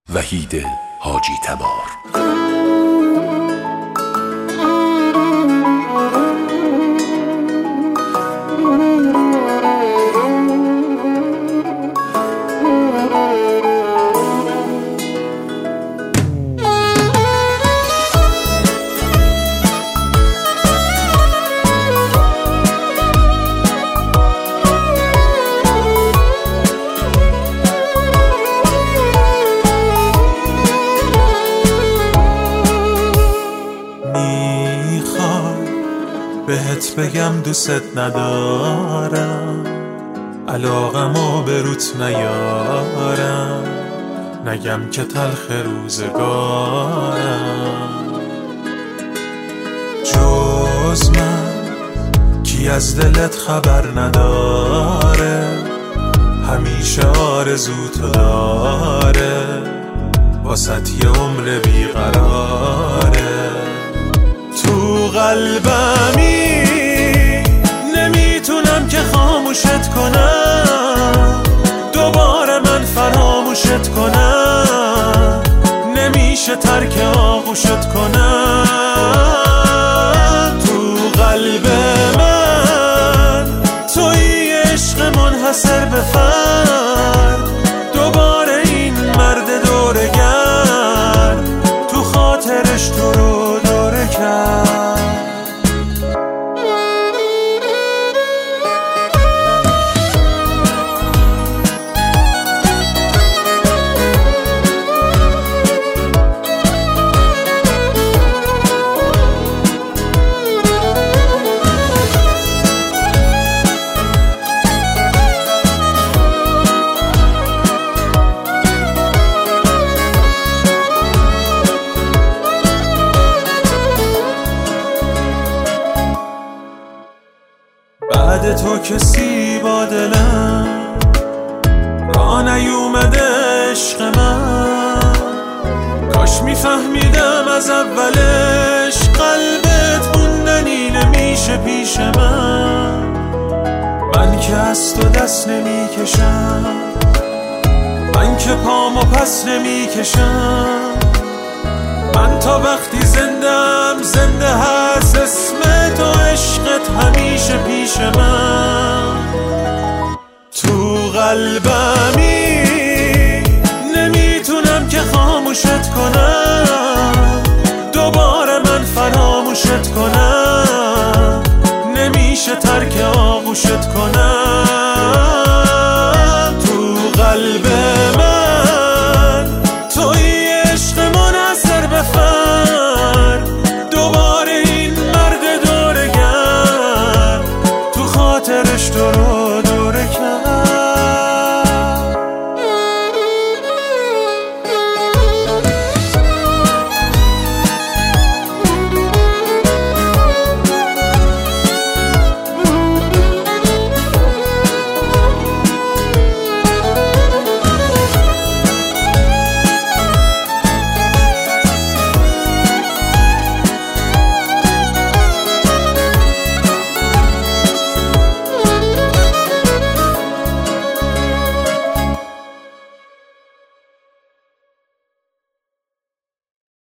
وحید حاجی تبار. بهت بگم دوست ندارم، علاقمو به روت نیارم، نگم که تلخ روزگارم. جز من کی از دلت خبر نداره، همیشه آرزوتو داره، واسط یه عمر بیقراره. تو قلبمی نمیتونم که خاموشت کنم، دوباره من فراموشت کنم، نمیشه ترک آغوشت کنم. تو قلب من توی عشق منحصر به فرد، دوباره این مرد دورگر تو خاطرش تو رو دوره کرد. بعد تو کسی با دلم را نیومده عشق من، کاش میفهمیدم از اولش قلبت موندنی نمیشه پیش من. من که از تو دست نمیکشم، من که پامو پس نمیکشم، من تا وقتی زندم زنده هست اسم تو، عشقت همیشه پیش من. تو قلبمی نمیتونم که خاموشت کنم،